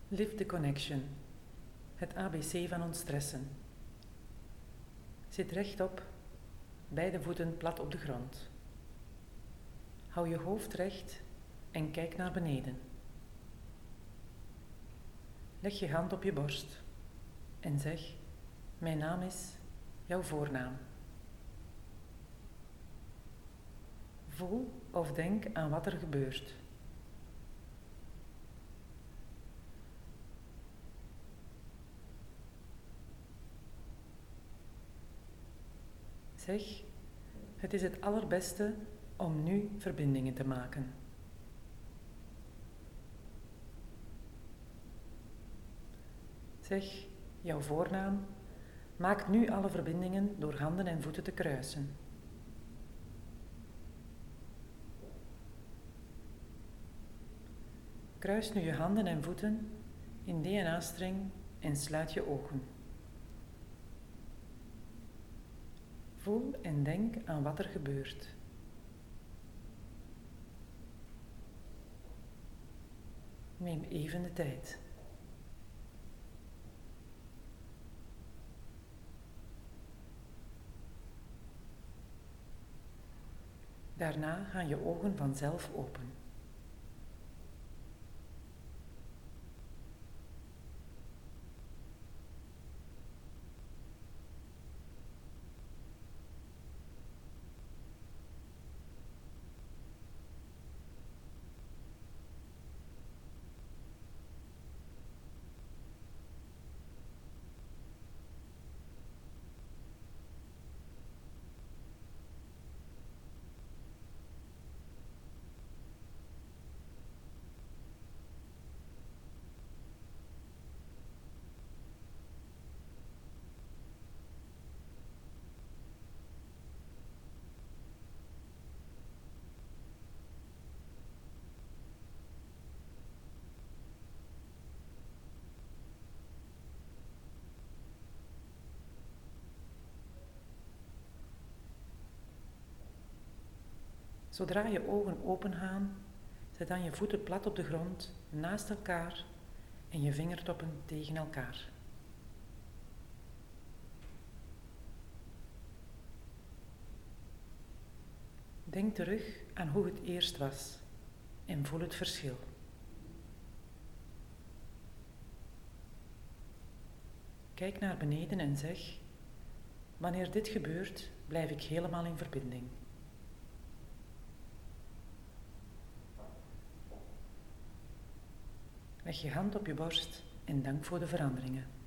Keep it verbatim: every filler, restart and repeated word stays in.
Live the connection. Het A B C van ontstressen. Zit rechtop, beide voeten plat op de grond. Hou je hoofd recht en kijk naar beneden. Leg je hand op je borst en zeg: mijn naam is jouw voornaam. Voel of denk aan wat er gebeurt. Zeg: het is het allerbeste om nu verbindingen te maken. Zeg: jouw voornaam maakt nu alle verbindingen door handen en voeten te kruisen. Kruis nu je handen en voeten in D N A-streng en sluit je ogen. Voel en denk aan wat er gebeurt. Neem even de tijd. Daarna gaan je ogen vanzelf open. Zodra je ogen open gaan, zet dan je voeten plat op de grond, naast elkaar en je vingertoppen tegen elkaar. Denk terug aan hoe het eerst was en voel het verschil. Kijk naar beneden en zeg: wanneer dit gebeurt, blijf ik helemaal in verbinding. Leg je hand op je borst en dank voor de veranderingen.